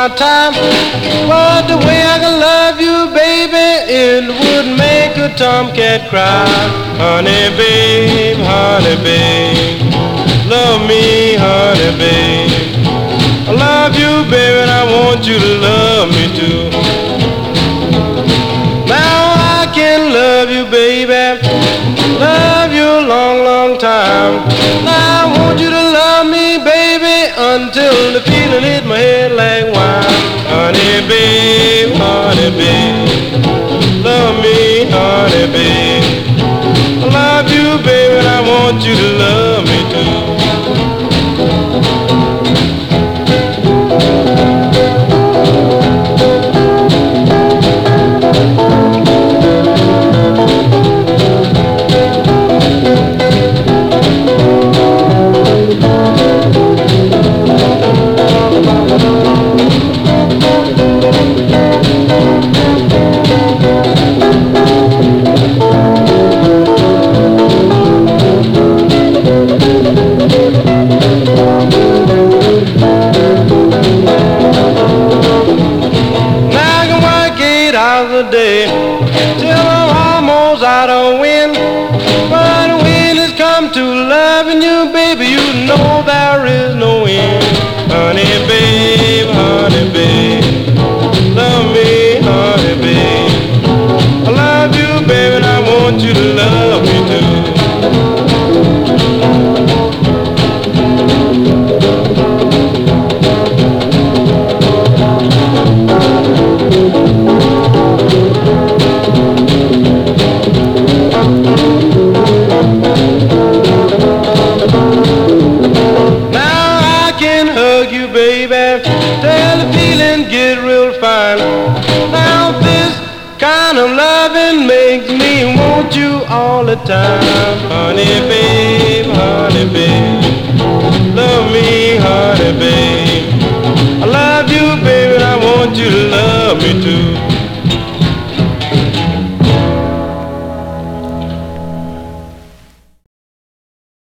my time. But the way I can love you, baby, it would make a tomcat cry. Honey, babe, love me, honey, babe. I love you, baby, and I want you to love me too. Now I can love you, baby, love you a long, long time. Now I want you to love me, baby, until the feeling hit my head like wine. Honey, babe, love me, honey, babe. I love you, baby, and I want you to love me too. Day till I'm almost out of wind. But when it's come to loving you, baby, you know there is no end. Honey, babe, love me, honey, babe. I love you, baby, and I want you to love me too. Till the feeling get real fine. Now this kind of loving makes me want you all the time. Honey, babe, love me, honey, babe. I love you, baby, and I want you to love me too.